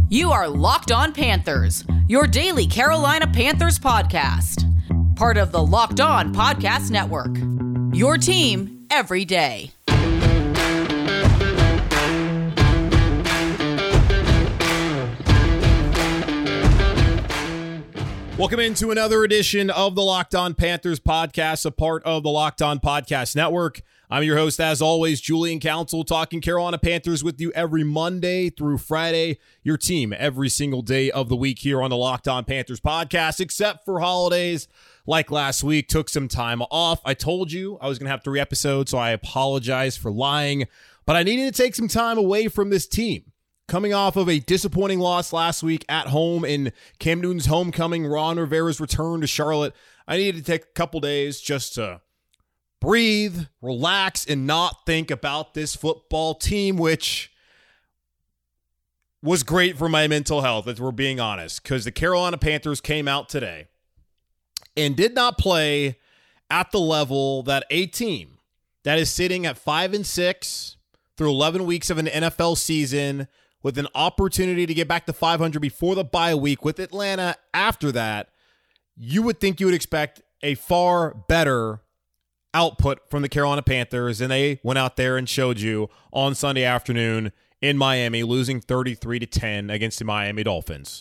You are Locked On Panthers, your daily Carolina Panthers podcast. Part of the Locked On Podcast Network. Your team every day. Welcome into another edition of the Locked On Panthers podcast, a part of the Locked On Podcast Network. I'm your host, as always, Julian Council, talking Carolina Panthers with you every Monday through Friday. Your team every single day of the week here on the Locked On Panthers podcast, except for holidays. Like last week, took some time off. I told you I was going to have 3 episodes, so I apologize for lying. But I needed to take some time away from this team. Coming off of a disappointing loss last week at home in Cam Newton's homecoming, Ron Rivera's return to Charlotte, I needed to take a couple days just to breathe, relax, and not think about this football team, which was great for my mental health, if we're being honest, because the Carolina Panthers came out today and did not play at the level that a team that is sitting at 5-6 through 11 weeks of an NFL season with an opportunity to get back to 500 before the bye week with Atlanta after that, you would think you would expect a far better output from the Carolina Panthers, and they went out there and showed you on Sunday afternoon in Miami, losing 33-10 against the Miami Dolphins.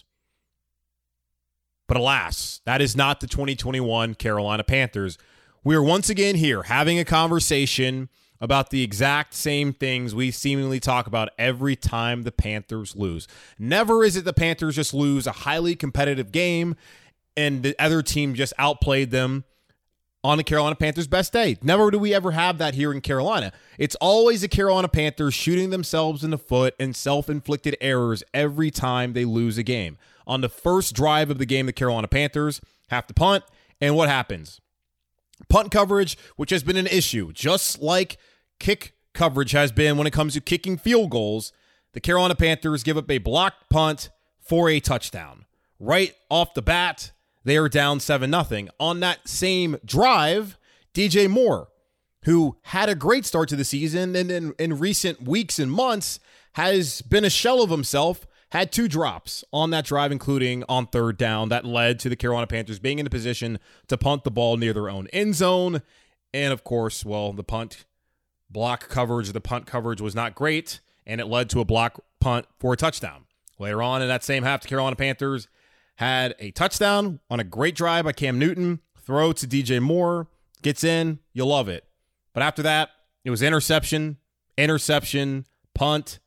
But alas, that is not the 2021 Carolina Panthers. We are once again here having a conversation about the exact same things we seemingly talk about every time the Panthers lose. Never is it the Panthers just lose a highly competitive game and the other team just outplayed them on the Carolina Panthers' best day. Never do we ever have that here in Carolina. It's always the Carolina Panthers shooting themselves in the foot and self-inflicted errors every time they lose a game. On the first drive of the game, the Carolina Panthers have to punt, and what happens? Punt coverage, which has been an issue, just like kick coverage has been when it comes to kicking field goals, the Carolina Panthers give up a blocked punt for a touchdown. Right off the bat, they are down 7-0. On that same drive, DJ Moore, who had a great start to the season and in recent weeks and months has been a shell of himself, had 2 drops on that drive, including on third down. That led to the Carolina Panthers being in a position to punt the ball near their own end zone. And of course, well, the punt coverage was not great, and it led to a block punt for a touchdown. Later on in that same half, the Carolina Panthers had a touchdown on a great drive by Cam Newton, throw to DJ Moore, gets in, you love it. But after that, it was interception, punt,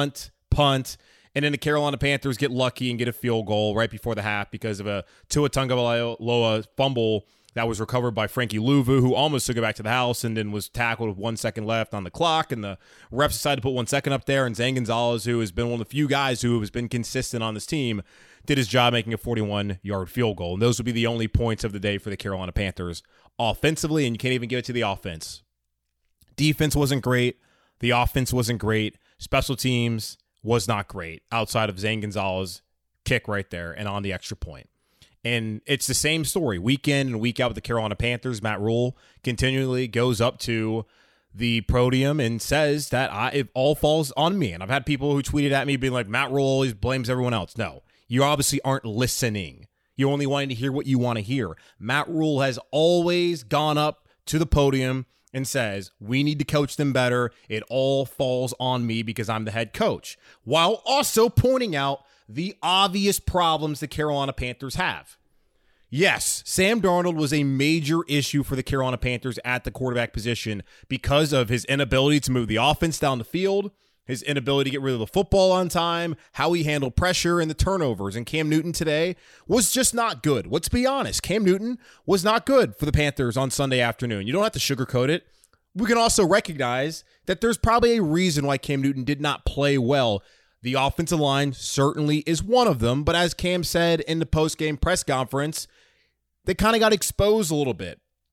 and then the Carolina Panthers get lucky and get a field goal right before the half because of a Tua Tagovailoa fumble that was recovered by Frankie Louvu, who almost took it back to the house and then was tackled with 1 second left on the clock, and the refs decided to put 1 second up there, and Zane Gonzalez, who has been one of the few guys who has been consistent on this team, did his job making a 41-yard field goal. And those would be the only points of the day for the Carolina Panthers offensively, and you can't even give it to the offense. Defense wasn't great. The offense wasn't great. Special teams was not great outside of Zane Gonzalez' kick right there and on the extra point. And it's the same story week in and week out with the Carolina Panthers. Matt Rhule continually goes up to the podium and says that it all falls on me. And I've had people who tweeted at me being like, Matt Rhule always blames everyone else. No, you obviously aren't listening. You're only wanting to hear what you want to hear. Matt Rhule has always gone up to the podium and says, we need to coach them better. It all falls on me because I'm the head coach, while also pointing out the obvious problems the Carolina Panthers have. Yes, Sam Darnold was a major issue for the Carolina Panthers at the quarterback position because of his inability to move the offense down the field, his inability to get rid of the football on time, how he handled pressure and the turnovers. And Cam Newton today was just not good. Let's be honest. Cam Newton was not good for the Panthers on Sunday afternoon. You don't have to sugarcoat it. We can also recognize that there's probably a reason why Cam Newton did not play well. The offensive line certainly is one of them, but as Cam said in the post-game press conference, they kind of got exposed a little bit.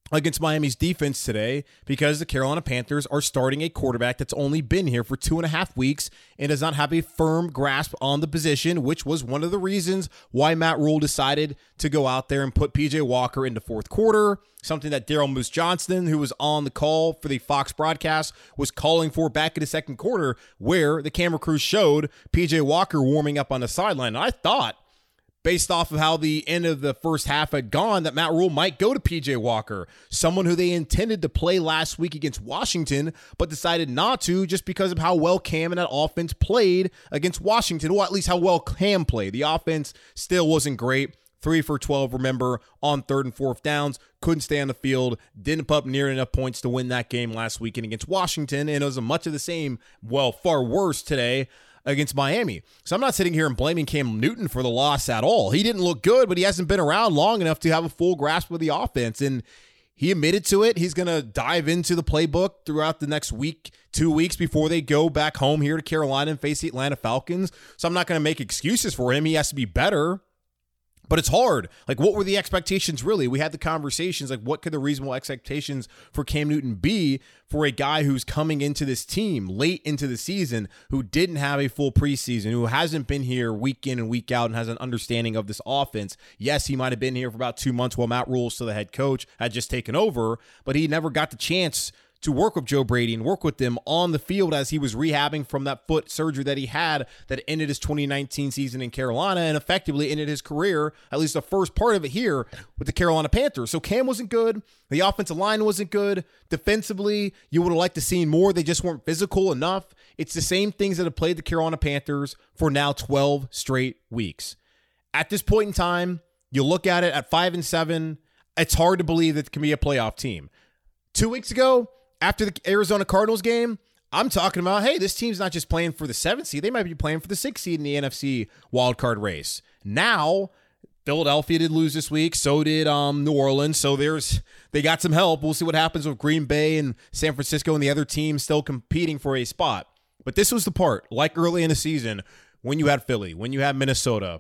against Miami's defense today because the Carolina Panthers are starting a quarterback that's only been here for 2.5 weeks and does not have a firm grasp on the position, which was one of the reasons why Matt Rule decided to go out there and put PJ Walker into fourth quarter, something that Daryl Moose Johnston, who was on the call for the Fox broadcast, was calling for back in the second quarter, where the camera crew showed PJ Walker warming up on the sideline. And I thought, based off of how the end of the first half had gone, that Matt Rule might go to PJ Walker, someone who they intended to play last week against Washington, but decided not to just because of how well Cam and that offense played against Washington. Well, at least how well Cam played. The offense still wasn't great. 3 for 12, remember, on third and fourth downs. Couldn't stay on the field. Didn't put up near enough points to win that game last weekend against Washington. And it was much of the same, well, far worse today against Miami. So I'm not sitting here and blaming Cam Newton for the loss at all. He didn't look good, but he hasn't been around long enough to have a full grasp of the offense. And he admitted to it. He's going to dive into the playbook throughout the next week, 2 weeks before they go back home here to Carolina and face the Atlanta Falcons. So I'm not going to make excuses for him. He has to be better. But it's hard. Like, what were the expectations really? We had the conversations, like, what could the reasonable expectations for Cam Newton be for a guy who's coming into this team late into the season, who didn't have a full preseason, who hasn't been here week in and week out and has an understanding of this offense? Yes, he might have been here for about 2 months while Matt Rule, still the head coach, had just taken over, but he never got the chance to work with Joe Brady and work with them on the field as he was rehabbing from that foot surgery that he had that ended his 2019 season in Carolina and effectively ended his career, at least the first part of it here with the Carolina Panthers. So Cam wasn't good. The offensive line wasn't good. Defensively, you would have liked to see more. They just weren't physical enough. It's the same things that have plagued the Carolina Panthers for now 12 straight weeks. At this point in time, you look at it at 5-7, it's hard to believe that it can be a playoff team. 2 weeks ago, after the Arizona Cardinals game, I'm talking about, hey, this team's not just playing for the 7th seed. They might be playing for the 6th seed in the NFC wildcard race. Now, Philadelphia did lose this week. So did New Orleans. So they got some help. We'll see what happens with Green Bay and San Francisco and the other teams still competing for a spot. But this was the part, like early in the season, when you had Philly, when you had Minnesota,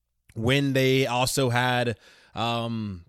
when they also had, who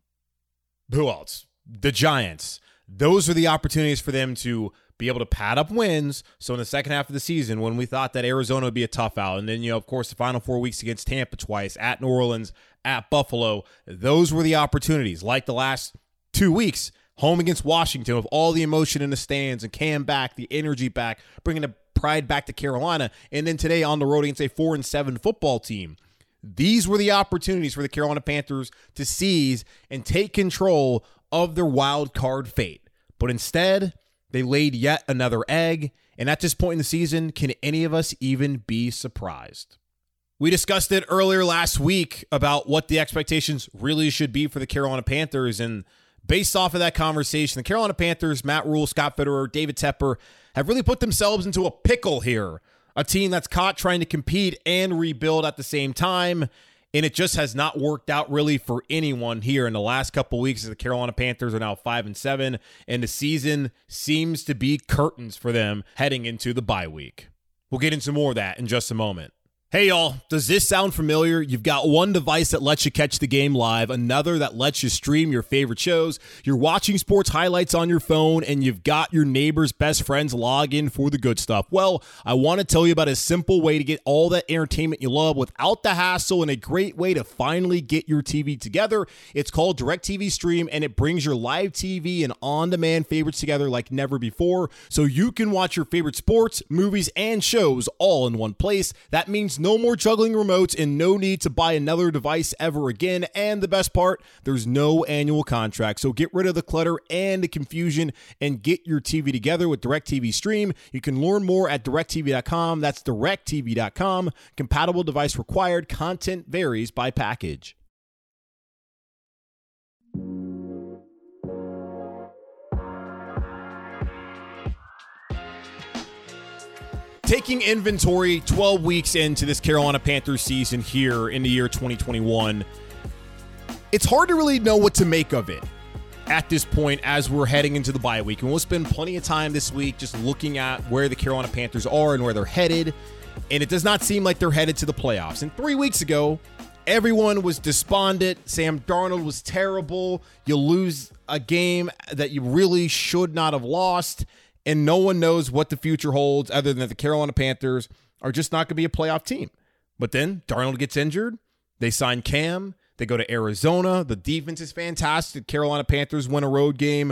else? The Giants. Those are the opportunities for them to be able to pad up wins. So in the second half of the season, when we thought that Arizona would be a tough out, and then, of course, the final 4 weeks against Tampa twice, at New Orleans, at Buffalo, those were the opportunities. Like the last 2 weeks, home against Washington with all the emotion in the stands and Cam back, the energy back, bringing the pride back to Carolina. And then today on the road against a 4-7 football team. These were the opportunities for the Carolina Panthers to seize and take control of their wild card fate. But instead, they laid yet another egg, and at this point in the season, can any of us even be surprised? We discussed it earlier last week about what the expectations really should be for the Carolina Panthers, and based off of that conversation, the Carolina Panthers, Matt Rule, Scott Fitterer, David Tepper, have really put themselves into a pickle here. A team that's caught trying to compete and rebuild at the same time. And it just has not worked out really for anyone here in the last couple weeks. The Carolina Panthers are now 5-7, and the season seems to be curtains for them heading into the bye week. We'll get into more of that in just a moment. Hey y'all, does this sound familiar? You've got one device that lets you catch the game live, another that lets you stream your favorite shows. You're watching sports highlights on your phone, and you've got your neighbor's best friends log in for the good stuff. Well, I want to tell you about a simple way to get all that entertainment you love without the hassle, and a great way to finally get your TV together. It's called DirecTV Stream, and it brings your live TV and on-demand favorites together like never before, so you can watch your favorite sports, movies, and shows all in one place. That means no more juggling remotes and no need to buy another device ever again. And the best part, there's no annual contract. So get rid of the clutter and the confusion and get your TV together with DirecTV Stream. You can learn more at directv.com. That's directv.com. Compatible device required. Content varies by package. Taking inventory 12 weeks into this Carolina Panthers season here in the year 2021, it's hard to really know what to make of it at this point as we're heading into the bye week. And we'll spend plenty of time this week just looking at where the Carolina Panthers are and where they're headed. And it does not seem like they're headed to the playoffs. And 3 weeks ago, Everyone was despondent. Sam Darnold was terrible. You lose a game that you really should not have lost, and no one knows what the future holds other than that the Carolina Panthers are just not going to be a playoff team. But then Darnold gets injured. They sign Cam. They go to Arizona. The defense is fantastic. Carolina Panthers win a road game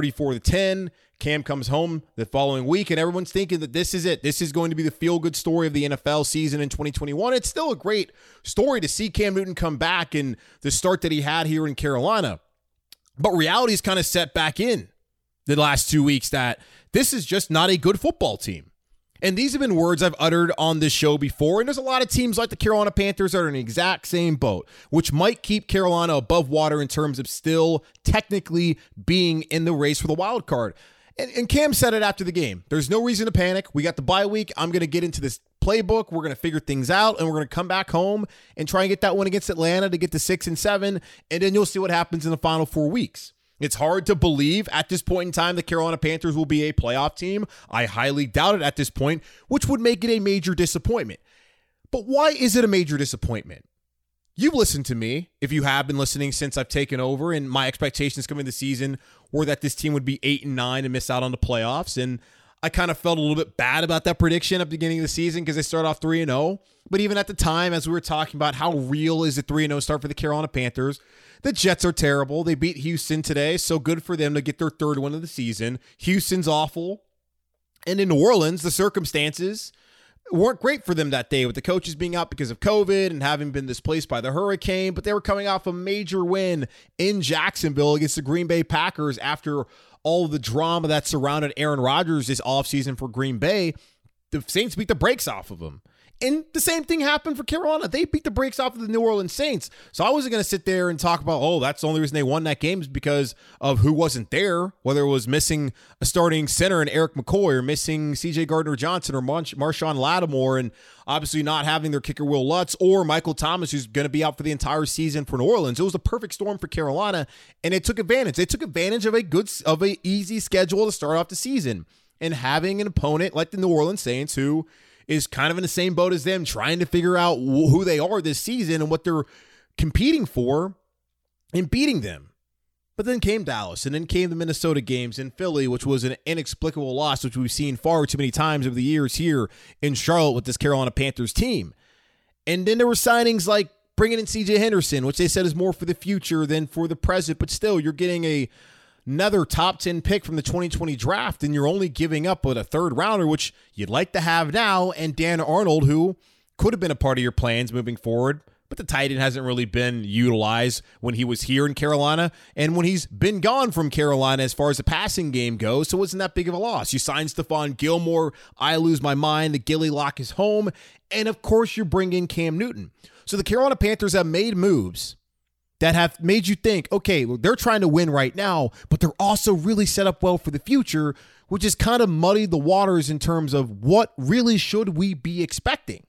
34-10. Cam comes home the following week, and everyone's thinking that this is it. This is going to be the feel-good story of the NFL season in 2021. It's still a great story to see Cam Newton come back and the start that he had here in Carolina. But reality is kind of set back in the last 2 weeks that this is just not a good football team. And these have been words I've uttered on this show before, and there's a lot of teams like the Carolina Panthers that are in the exact same boat, which might keep Carolina above water in terms of still technically being in the race for the wild card. And Cam said it after the game. There's no reason to panic. We got the bye week. I'm going to get into this playbook. We're going to figure things out, and we're going to come back home and try and get that one against Atlanta to get to 6-7, and then you'll see what happens in the final 4 weeks. It's hard to believe at this point in time the Carolina Panthers will be a playoff team. I highly doubt it at this point, which would make it a major disappointment. But why is it a major disappointment? You've listened to me, if you have been listening since I've taken over, and my expectations coming this season were that this team would be 8-9 and miss out on the playoffs. And I kind of felt a little bit bad about that prediction at the beginning of the season because they started off 3-0. But even at the time, as we were talking about how real is the 3-0 start for the Carolina Panthers, the Jets are terrible. They beat Houston today, so good for them to get their third win of the season. Houston's awful. And in New Orleans, the circumstances weren't great for them that day with the coaches being out because of COVID and having been displaced by the hurricane, but they were coming off a major win in Jacksonville against the Green Bay Packers after all of the drama that surrounded Aaron Rodgers this offseason for Green Bay. The Saints beat the brakes off of them. And the same thing happened for Carolina. They beat the brakes off of the New Orleans Saints. So I wasn't going to sit there and talk about, oh, that's the only reason they won that game is because of who wasn't there, whether it was missing a starting center in Eric McCoy or missing C.J. Gardner-Johnson or Marshawn Lattimore and obviously not having their kicker Will Lutz or Michael Thomas, who's going to be out for the entire season for New Orleans. It was a perfect storm for Carolina, and it took advantage. They took advantage of a easy schedule to start off the season. And having an opponent like the New Orleans Saints who is kind of in the same boat as them, trying to figure out who they are this season and what they're competing for and beating them. But then came Dallas, and then came the Minnesota games in Philly, which was an inexplicable loss, which we've seen far too many times over the years here in Charlotte with this Carolina Panthers team. And then there were signings like bringing in C.J. Henderson, which they said is more for the future than for the present, but still, you're getting another top 10 pick from the 2020 draft, and you're only giving up with a third rounder, which you'd like to have now, and Dan Arnold, who could have been a part of your plans moving forward, but the tight end hasn't really been utilized when he was here in Carolina and when he's been gone from Carolina as far as the passing game goes, so it wasn't that big of a loss. You signed Stephon Gilmore, I lose my mind, the Gilly Lock is home, and of course you bring in Cam Newton. So the Carolina Panthers have made moves that have made you think, okay, well, they're trying to win right now, but they're also really set up well for the future, which has kind of muddied the waters in terms of what really should we be expecting.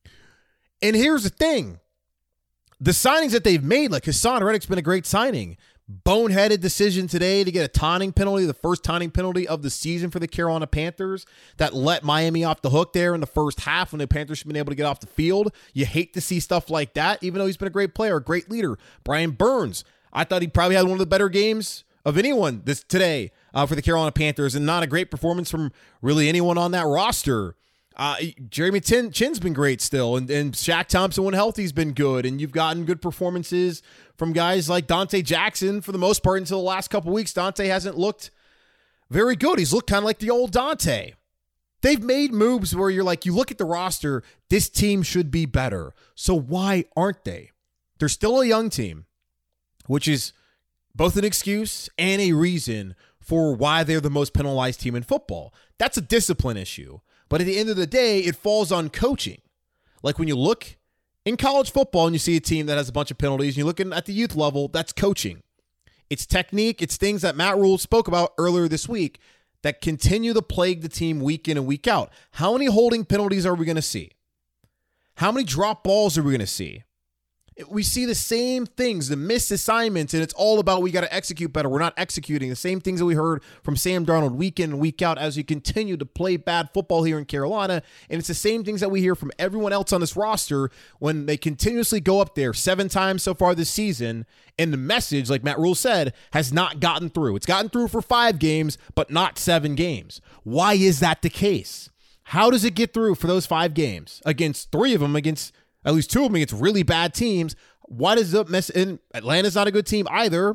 And here's the thing. The signings that they've made, like Hassan Reddick's been a great signing. Boneheaded decision today to get a taunting penalty, the first taunting penalty of the season for the Carolina Panthers that let Miami off the hook there in the first half when the Panthers should have been able to get off the field. You hate to see stuff like that, even though he's been a great player, a great leader. Brian Burns, I thought he probably had one of the better games of anyone today for the Carolina Panthers, and not a great performance from really anyone on that roster. Jeremy Chin's been great still, and Shaq Thompson, when healthy, has been good, and you've gotten good performances from guys like Dante Jackson for the most part until the last couple weeks. Dante hasn't looked very good. He's looked kind of like the old Dante. They've made moves where you're like, you look at the roster, this team should be better. So why aren't they? They're still a young team, which is both an excuse and a reason for why they're the most penalized team in football. That's a discipline issue. But at the end of the day, it falls on coaching. Like when you look in college football and you see a team that has a bunch of penalties, and you're looking at the youth level, that's coaching. It's technique. It's things that Matt Rhule spoke about earlier this week that continue to plague the team week in and week out. How many holding penalties are we going to see? How many drop balls are we going to see? We see the same things, the missed assignments, and it's all about we got to execute better. We're not executing. The same things that we heard from Sam Darnold week in and week out as you continue to play bad football here in Carolina. And it's the same things that we hear from everyone else on this roster when they continuously go up there 7 times so far this season. And the message, like Matt Rhule said, has not gotten through. It's gotten through for 5 games, but not 7 games. Why is that the case? How does it get through for those 5 games against 3 of them, against at least 2 of them against really bad teams? Why does the mess? And Atlanta's not a good team either.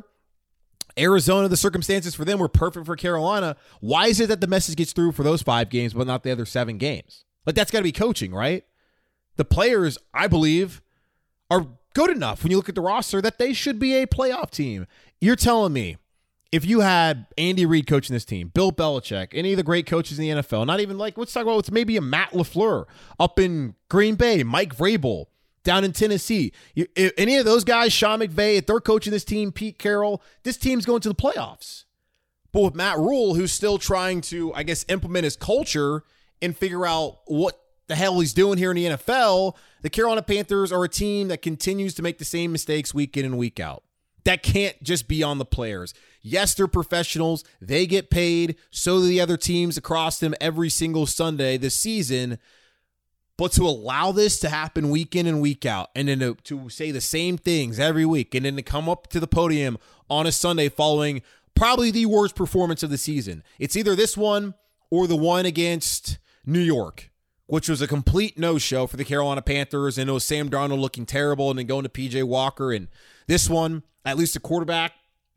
Arizona, the circumstances for them were perfect for Carolina. Why is it that the message gets through for those 5 games, but not the other 7 games? Like, that's got to be coaching, right? The players, I believe, are good enough when you look at the roster that they should be a playoff team. You're telling me if you had Andy Reid coaching this team, Bill Belichick, any of the great coaches in the NFL, not even like, let's talk about maybe a Matt LaFleur up in Green Bay, Mike Vrabel down in Tennessee. If any of those guys, Sean McVay, if they're coaching this team, Pete Carroll, this team's going to the playoffs. But with Matt Rhule, who's still trying to, I guess, implement his culture and figure out what the hell he's doing here in the NFL, the Carolina Panthers are a team that continues to make the same mistakes week in and week out. That can't just be on the players. Yes, they're professionals. They get paid. So do the other teams across them every single Sunday this season. But to allow this to happen week in and week out, and then to say the same things every week, and then to come up to the podium on a Sunday following probably the worst performance of the season. It's either this one or the one against New York, which was a complete no-show for the Carolina Panthers, and it was Sam Darnold looking terrible and then going to P.J. Walker. And this one, at least the quarterback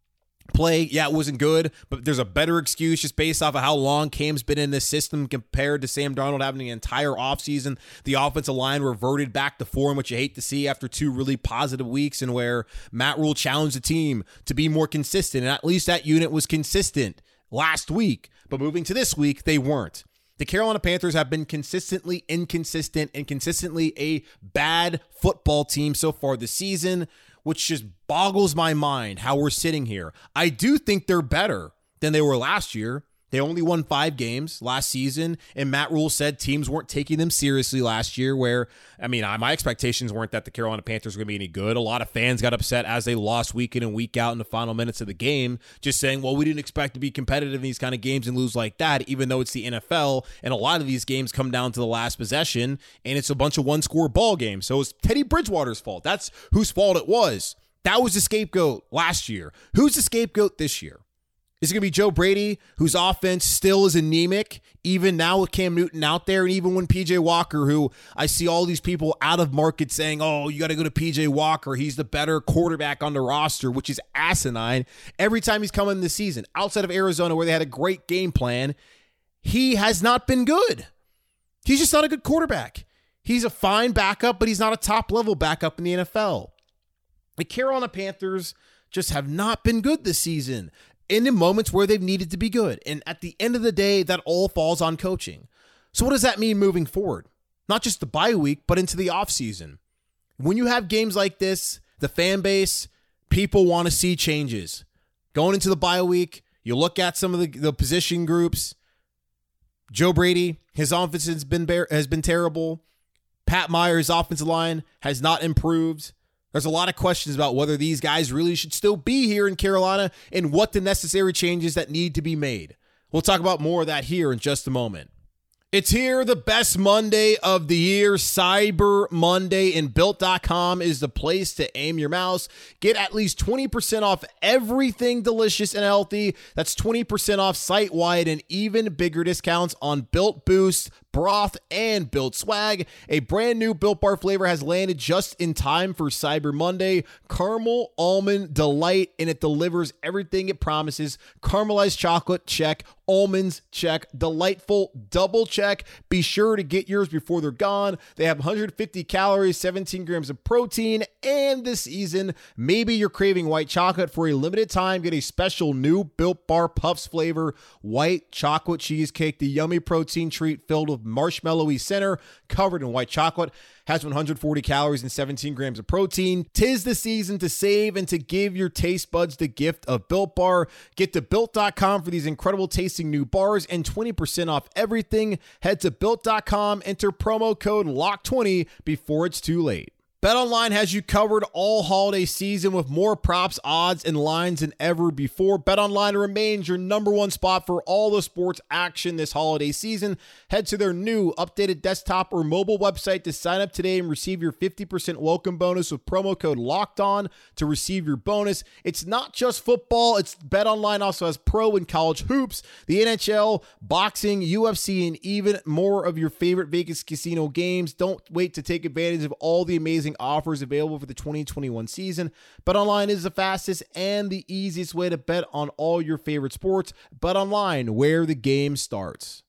play, yeah, it wasn't good, but there's a better excuse just based off of how long Cam's been in this system compared to Sam Darnold having an entire offseason. The offensive line reverted back to form, which you hate to see after 2 really positive weeks, and where Matt Rhule challenged the team to be more consistent, and at least that unit was consistent last week. But moving to this week, they weren't. The Carolina Panthers have been consistently inconsistent and consistently a bad football team so far this season, which just boggles my mind how we're sitting here. I do think they're better than they were last year. They only won 5 games last season, and Matt Rhule said teams weren't taking them seriously last year, where, I mean, my expectations weren't that the Carolina Panthers were going to be any good. A lot of fans got upset as they lost week in and week out in the final minutes of the game, just saying, well, we didn't expect to be competitive in these kind of games and lose like that, even though it's the NFL, and a lot of these games come down to the last possession, and it's a bunch of one-score ball games. So it's Teddy Bridgewater's fault. That's whose fault it was. That was the scapegoat last year. Who's the scapegoat this year? Is it going to be Joe Brady, whose offense still is anemic, even now with Cam Newton out there, and even when P.J. Walker, who I see all these people out of market saying, oh, you got to go to P.J. Walker. He's the better quarterback on the roster, which is asinine. Every time he's come in this season, outside of Arizona where they had a great game plan, he has not been good. He's just not a good quarterback. He's a fine backup, but he's not a top-level backup in the NFL. The Carolina Panthers just have not been good this season in the moments where they've needed to be good. And at the end of the day, that all falls on coaching. So what does that mean moving forward? Not just the bye week, but into the offseason. When you have games like this, the fan base, people want to see changes. Going into the bye week, you look at some of the position groups. Joe Brady, his offense has been terrible. Pat Meyer's offensive line has not improved. There's a lot of questions about whether these guys really should still be here in Carolina and what the necessary changes that need to be made. We'll talk about more of that here in just a moment. It's here, the best Monday of the year, Cyber Monday, and Built.com is the place to aim your mouse. Get at least 20% off everything delicious and healthy. That's 20% off site-wide and even bigger discounts on Built Boost, broth, and Built Swag. A brand new Built Bar flavor has landed just in time for Cyber Monday. Caramel Almond Delight, and it delivers everything it promises. Caramelized chocolate, check. Almonds, check. Delightful, double check. Be sure to get yours before they're gone. They have 150 calories, 17 grams of protein, and this season, maybe you're craving white chocolate. For a limited time, get a special new Built Bar Puffs flavor, white chocolate cheesecake, the yummy protein treat filled with marshmallowy center, covered in white chocolate. Has 140 calories and 17 grams of protein. 'Tis the season to save and to give your taste buds the gift of Built Bar. Get to Built.com for these incredible tasting new bars and 20% off everything. Head to Built.com, enter promo code LOCK20 before it's too late. BetOnline has you covered all holiday season with more props, odds, and lines than ever before. BetOnline remains your number one spot for all the sports action this holiday season. Head to their new updated desktop or mobile website to sign up today and receive your 50% welcome bonus with promo code LOCKEDON to receive your bonus. It's not just football. BetOnline also has pro and college hoops, the NHL, boxing, UFC, and even more of your favorite Vegas casino games. Don't wait to take advantage of all the amazing offers available for the 2021 season. BetOnline is the fastest and the easiest way to bet on all your favorite sports. BetOnline, where the game starts.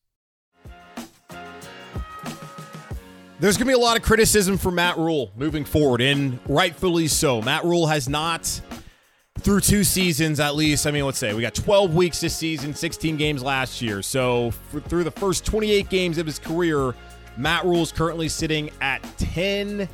There's going to be a lot of criticism for Matt Rhule moving forward, and rightfully so. Matt Rhule has not, through 2 seasons at least, let's say we got 12 weeks this season, 16 games last year. So through the first 28 games of his career, Matt Rhule is currently sitting at 10-18,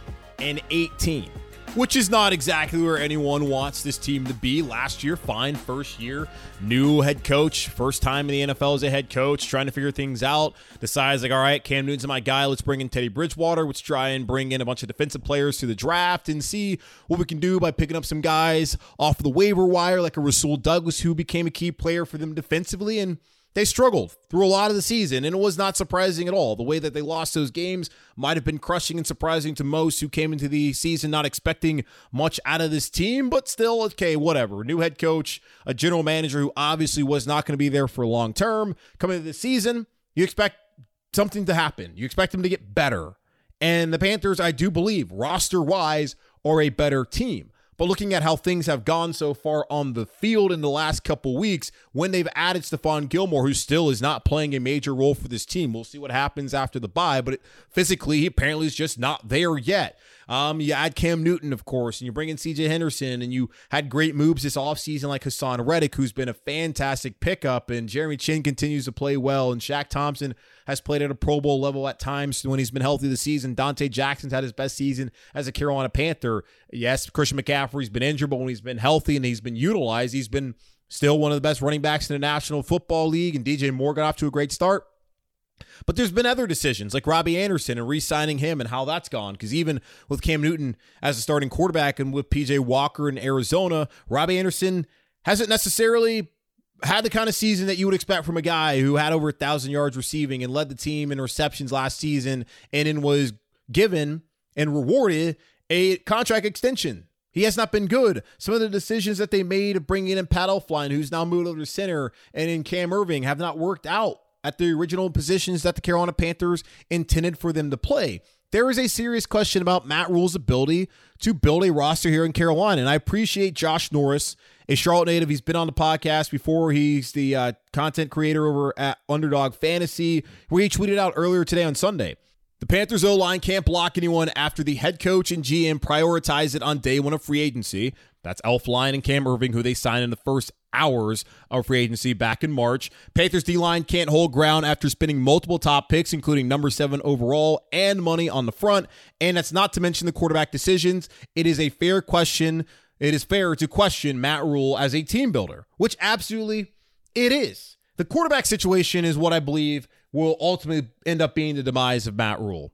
which is not exactly where anyone wants this team to be. Last year, fine, first year, new head coach, first time in the NFL as a head coach, trying to figure things out. Decides all right, Cam Newton's my guy. Let's bring in Teddy Bridgewater. Let's try and bring in a bunch of defensive players through the draft and see what we can do by picking up some guys off the waiver wire, like a Rasul Douglas, who became a key player for them defensively, and they struggled through a lot of the season, and it was not surprising at all. The way that they lost those games might have been crushing and surprising to most who came into the season not expecting much out of this team, but still, okay, whatever. New head coach, a general manager who obviously was not going to be there for long term. Coming into the season, you expect something to happen. You expect them to get better. And the Panthers, I do believe, roster-wise, are a better team. But looking at how things have gone so far on the field in the last couple weeks, when they've added Stephon Gilmore, who still is not playing a major role for this team. We'll see what happens after the bye, but physically, he apparently is just not there yet. You add Cam Newton, of course, and you bring in CJ Henderson, and you had great moves this offseason like Hassan Reddick, who's been a fantastic pickup, and Jeremy Chin continues to play well, and Shaq Thompson has played at a Pro Bowl level at times when he's been healthy this season. Dante Jackson's had his best season as a Carolina Panther. Yes, Christian McCaffrey's been injured, but when he's been healthy and he's been utilized, he's been still one of the best running backs in the National Football League, and DJ Moore got off to a great start. But there's been other decisions like Robbie Anderson and re-signing him and how that's gone. Because even with Cam Newton as a starting quarterback and with PJ Walker in Arizona, Robbie Anderson hasn't necessarily had the kind of season that you would expect from a guy who had over 1,000 yards receiving and led the team in receptions last season and then was given and rewarded a contract extension. He has not been good. Some of the decisions that they made of bringing in Pat Elflein, who's now moved over to center, and in Cam Irving have not worked out at the original positions that the Carolina Panthers intended for them to play. There is a serious question about Matt Rhule's ability to build a roster here in Carolina, and I appreciate Josh Norris, a Charlotte native. He's been on the podcast before. He's the content creator over at Underdog Fantasy, where he tweeted out earlier today on Sunday. The Panthers O-line can't block anyone after the head coach and GM prioritize it on day one of free agency. That's Elflein and Cam Irving, who they signed in the first hours of free agency back in March. Panthers D-line can't hold ground after spending multiple top picks, including number 7 overall and money on the front. And that's not to mention the quarterback decisions. It is a fair question. It is fair to question Matt Rhule as a team builder, which absolutely it is. The quarterback situation is what I believe will ultimately end up being the demise of Matt Rhule.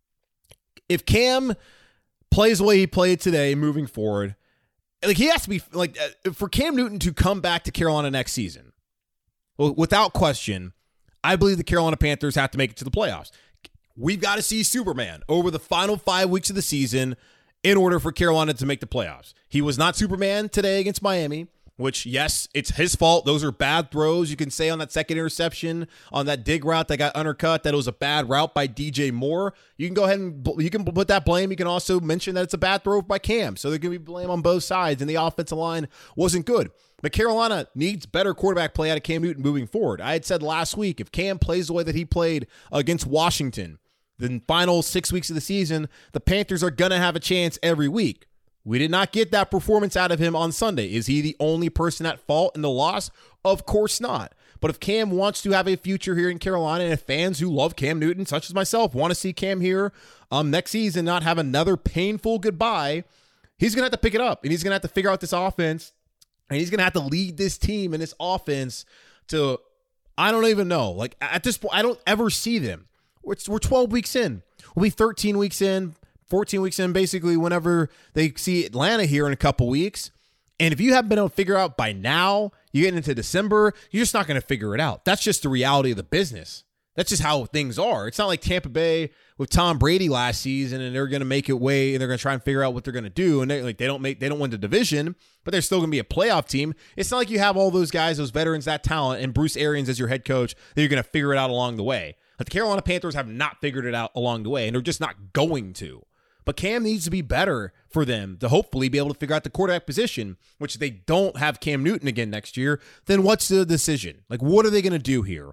If Cam plays the way he played today moving forward, like he has to be like for Cam Newton to come back to Carolina next season, well, without question, I believe the Carolina Panthers have to make it to the playoffs. We've got to see Superman over the final 5 weeks of the season in order for Carolina to make the playoffs. He was not Superman today against Miami, which, yes, it's his fault. Those are bad throws. You can say on that second interception, on that dig route that got undercut, that it was a bad route by DJ Moore. You can go ahead and you can put that blame. You can also mention that it's a bad throw by Cam. So there can be blame on both sides, and the offensive line wasn't good. But Carolina needs better quarterback play out of Cam Newton moving forward. I had said last week, if Cam plays the way that he played against Washington, the final 6 weeks of the season, the Panthers are going to have a chance every week. We did not get that performance out of him on Sunday. Is he the only person at fault in the loss? Of course not. But if Cam wants to have a future here in Carolina, and if fans who love Cam Newton, such as myself, want to see Cam here next season not have another painful goodbye, he's going to have to pick it up, and he's going to have to figure out this offense, and he's going to have to lead this team and this offense to, I don't even know. Like, at this point, I don't ever see them. We're 12 weeks in. We'll be 13 weeks in, 14 weeks in, basically whenever they see Atlanta here in a couple weeks. And if you haven't been able to figure out by now, you get into December, you're just not going to figure it out. That's just the reality of the business. That's just how things are. It's not like Tampa Bay with Tom Brady last season and they're going to make it way and they're going to try and figure out what they're going to do. And they don't win the division, but they're still going to be a playoff team. It's not like you have all those guys, those veterans, that talent, and Bruce Arians as your head coach that you're going to figure it out along the way. But the Carolina Panthers have not figured it out along the way, and they're just not going to. But Cam needs to be better for them to hopefully be able to figure out the quarterback position, which they don't have Cam Newton again next year. Then what's the decision? Like, what are they going to do here?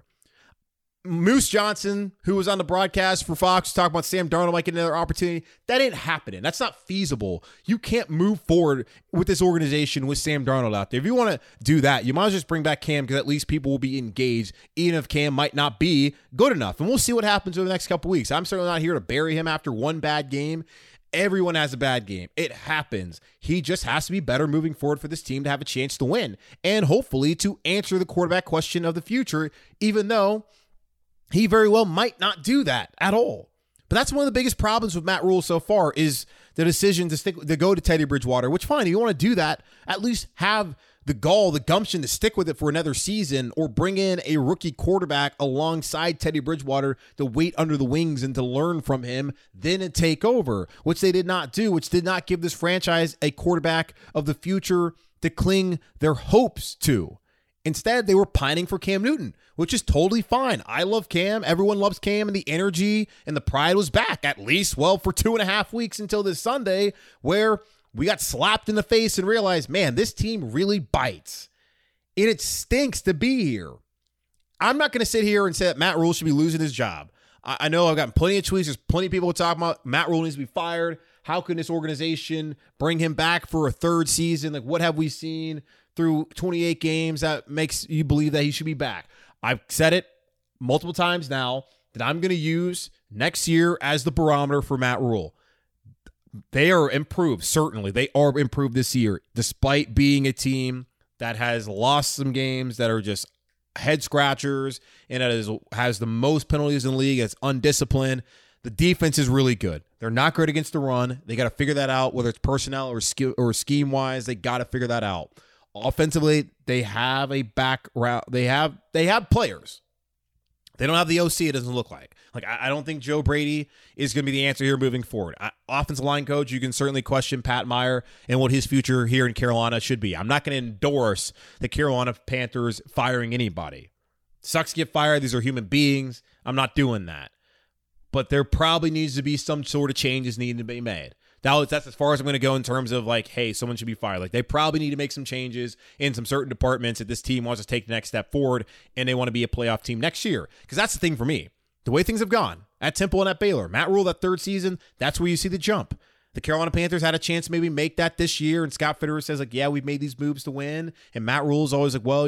Moose Johnson, who was on the broadcast for Fox, talking about Sam Darnold might get another opportunity. That ain't happening. That's not feasible. You can't move forward with this organization with Sam Darnold out there. If you want to do that, you might as well just bring back Cam because at least people will be engaged, even if Cam might not be good enough. And we'll see what happens over the next couple weeks. I'm certainly not here to bury him after one bad game. Everyone has a bad game. It happens. He just has to be better moving forward for this team to have a chance to win and hopefully to answer the quarterback question of the future, even though he very well might not do that at all. But that's one of the biggest problems with Matt Rhule so far is the decision to go to Teddy Bridgewater, which fine, if you want to do that, at least have the gall, the gumption to stick with it for another season or bring in a rookie quarterback alongside Teddy Bridgewater to wait under the wings and to learn from him, then to take over, which they did not do, which did not give this franchise a quarterback of the future to cling their hopes to. Instead, they were pining for Cam Newton, which is totally fine. I love Cam. Everyone loves Cam, and the energy and the pride was back, at least, well, for 2.5 weeks until this Sunday, where we got slapped in the face and realized, man, this team really bites. And it stinks to be here. I'm not going to sit here and say that Matt Rhule should be losing his job. I know I've gotten plenty of tweets. There's plenty of people talking about Matt Rhule needs to be fired. How can this organization bring him back for a third season? Like, what have we seen through 28 games that makes you believe that he should be back? I've said it multiple times now that I'm going to use next year as the barometer for Matt Rhule. They are improved, certainly. They are improved this year, despite being a team that has lost some games that are just head scratchers and has the most penalties in the league. It's undisciplined. The defense is really good. They're not great against the run. They got to figure that out, whether it's personnel or scheme-wise. They got to figure that out. Offensively, they have a back route. They have players. They don't have the OC, it doesn't look like. I don't think Joe Brady is going to be the answer here moving forward. Offensive line coach, you can certainly question Pat Meyer and what his future here in Carolina should be. I'm not going to endorse the Carolina Panthers firing anybody. Sucks to get fired. These are human beings. I'm not doing that. But there probably needs to be some sort of changes needing to be made. That's as far as I'm going to go in terms of hey, someone should be fired. They probably need to make some changes in some certain departments if this team wants to take the next step forward and they want to be a playoff team next year. Because that's the thing for me. The way things have gone at Temple and at Baylor, Matt Rhule, that third season, that's where you see the jump. The Carolina Panthers had a chance to maybe make that this year, and Scott Fitterer says, yeah, we've made these moves to win. And Matt Rhule's always well,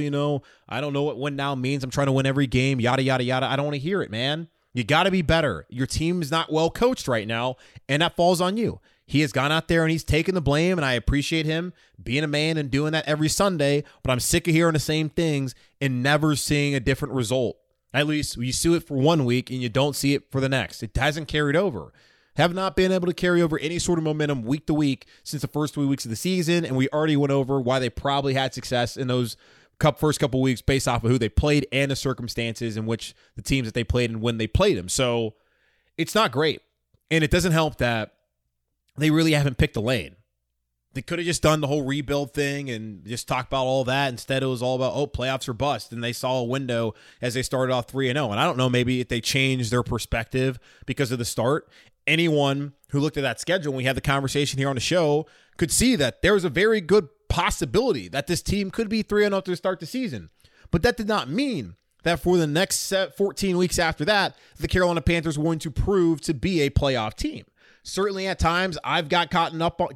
I don't know what win now means. I'm trying to win every game, yada, yada, yada. I don't want to hear it, man. You got to be better. Your team is not well coached right now, and that falls on you. He has gone out there and he's taken the blame, and I appreciate him being a man and doing that every Sunday, but I'm sick of hearing the same things and never seeing a different result. At least you see it for 1 week and you don't see it for the next. It hasn't carried over. Have not been able to carry over any sort of momentum week to week since the first 3 weeks of the season, and we already went over why they probably had success in those first couple weeks based off of who they played and the circumstances in which the teams that they played and when they played them. So it's not great, and it doesn't help that they really haven't picked a lane. They could have just done the whole rebuild thing and just talked about all that. Instead, it was all about, playoffs are bust. And they saw a window as they started off 3-0. And I don't know, maybe if they changed their perspective because of the start. Anyone who looked at that schedule, when we had the conversation here on the show, could see that there was a very good possibility that this team could be 3-0 to start the season. But that did not mean that for the next 14 weeks after that, the Carolina Panthers were going to prove to be a playoff team. Certainly at times I've got caught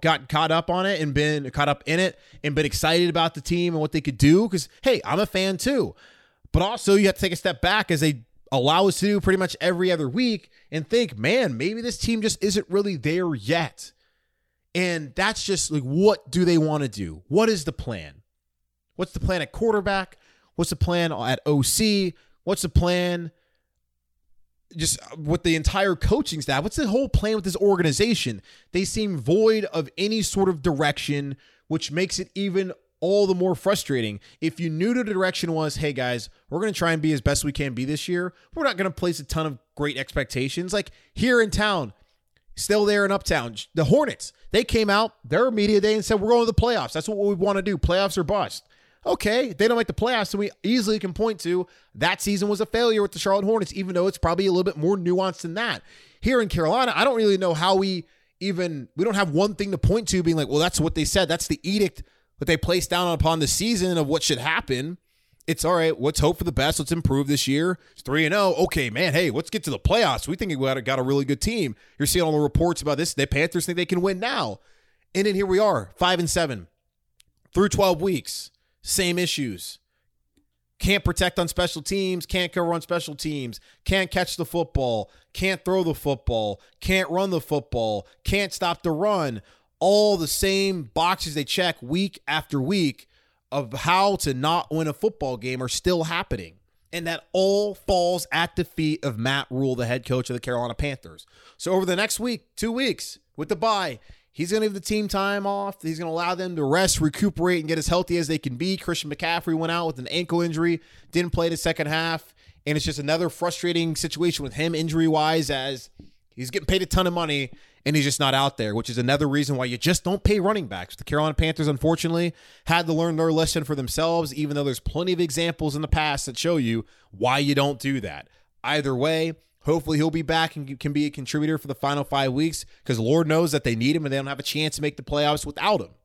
up on it and been caught up in it and been excited about the team and what they could do because, hey, I'm a fan too. But also you have to take a step back as they allow us to do pretty much every other week and think, man, maybe this team just isn't really there yet. And that's just what do they want to do? What is the plan? What's the plan at quarterback? What's the plan at OC? What's the plan just with the entire coaching staff, what's the whole plan with this organization? They seem void of any sort of direction, which makes it even all the more frustrating. If you knew the direction was, hey guys, we're going to try and be as best we can be this year, we're not going to place a ton of great expectations. Like here in town, still there in Uptown, the Hornets, they came out their media day and said, we're going to the playoffs. That's what we want to do. Playoffs or bust. Okay, they don't make the playoffs, so we easily can point to that season was a failure with the Charlotte Hornets, even though it's probably a little bit more nuanced than that. Here in Carolina, I don't really know how we don't have one thing to point to being like, well, that's what they said. That's the edict that they placed down upon the season of what should happen. It's all right. Let's hope for the best. Let's improve this year. It's 3-0. Okay, man. Hey, let's get to the playoffs. We think we got a really good team. You're seeing all the reports about this. The Panthers think they can win now. And then here we are, 5-7 through 12 weeks. Same issues. Can't protect on special teams. Can't cover on special teams. Can't catch the football. Can't throw the football. Can't run the football. Can't stop the run. All the same boxes they check week after week of how to not win a football game are still happening. And that all falls at the feet of Matt Rhule, the head coach of the Carolina Panthers. So over the next week, 2 weeks with the bye, he's going to give the team time off. He's going to allow them to rest, recuperate, and get as healthy as they can be. Christian McCaffrey went out with an ankle injury, didn't play the second half. And it's just another frustrating situation with him injury-wise as he's getting paid a ton of money and he's just not out there, which is another reason why you just don't pay running backs. The Carolina Panthers, unfortunately, had to learn their lesson for themselves, even though there's plenty of examples in the past that show you why you don't do that. Either way, hopefully he'll be back and can be a contributor for the final 5 weeks because Lord knows that they need him and they don't have a chance to make the playoffs without him.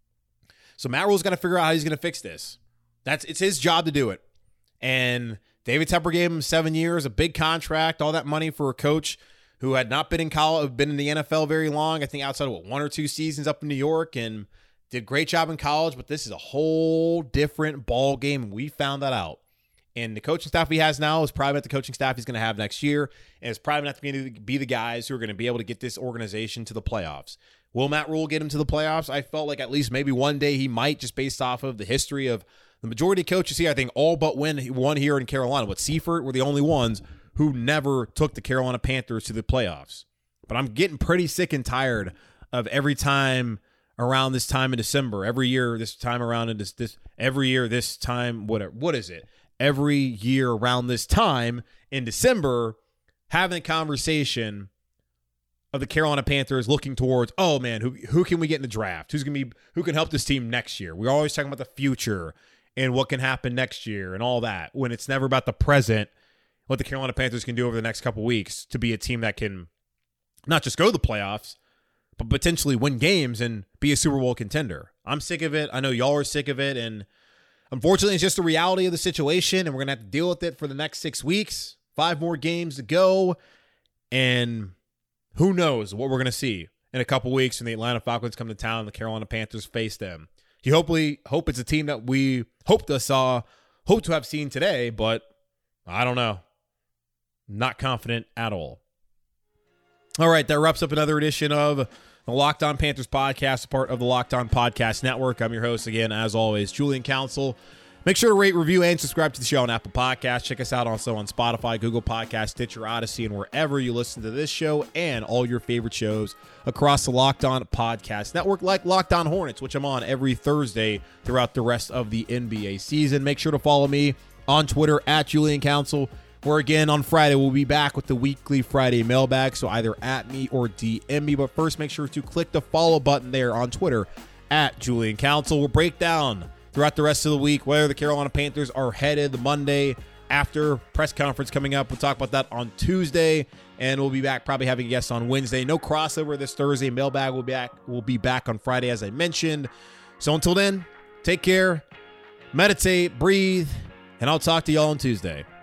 So Matt Rhule's got to figure out how he's going to fix this. It's his job to do it. And David Tepper gave him 7 years, a big contract, all that money for a coach who had not been in college, been in the NFL very long. I think outside of 1 or 2 seasons up in New York, and did a great job in college. But this is a whole different ball game, and we found that out. And the coaching staff he has now is probably not the coaching staff he's going to have next year, and it's probably not going to be the guys who are going to be able to get this organization to the playoffs. Will Matt Rhule get him to the playoffs? I felt like at least maybe one day he might, just based off of the history of the majority of coaches here. I think all but one here in Carolina. With Seifert were the only ones who never took the Carolina Panthers to the playoffs. But I'm getting pretty sick and tired of every time around this time in December, every year this time around in every year this time, what is it? Every year around this time in December, having a conversation of the Carolina Panthers looking towards, oh man, who can we get in the draft? Who can help this team next year? We're always talking about the future and what can happen next year and all that, when it's never about the present, what the Carolina Panthers can do over the next couple weeks to be a team that can not just go to the playoffs, but potentially win games and be a Super Bowl contender. I'm sick of it. I know y'all are sick of it. And unfortunately, it's just the reality of the situation. And we're going to have to deal with it for the next 6 weeks. 5 more games to go. And who knows what we're going to see in a couple weeks when the Atlanta Falcons come to town and the Carolina Panthers face them. You hope it's a team that we hope to have seen today, but I don't know. Not confident at all. All right, that wraps up another edition of the Locked On Panthers podcast, part of the Locked On Podcast Network. I'm your host again, as always, Julian Council. Make sure to rate, review, and subscribe to the show on Apple Podcasts. Check us out also on Spotify, Google Podcasts, Stitcher, Odyssey, and wherever you listen to this show and all your favorite shows across the Locked On Podcast Network, like Locked On Hornets, which I'm on every Thursday throughout the rest of the NBA season. Make sure to follow me on Twitter at Julian Council, where again on Friday we'll be back with the weekly Friday mailbag, so either at me or DM me. But first, make sure to click the follow button there on Twitter at Julian Council. We'll break down throughout the rest of the week where the Carolina Panthers are headed the Monday after press conference coming up. We'll talk about that on Tuesday, and we'll be back probably having a guest on Wednesday. No crossover this Thursday. Mailbag will be back on Friday, as I mentioned. So until then, take care, meditate, breathe, and I'll talk to y'all on Tuesday.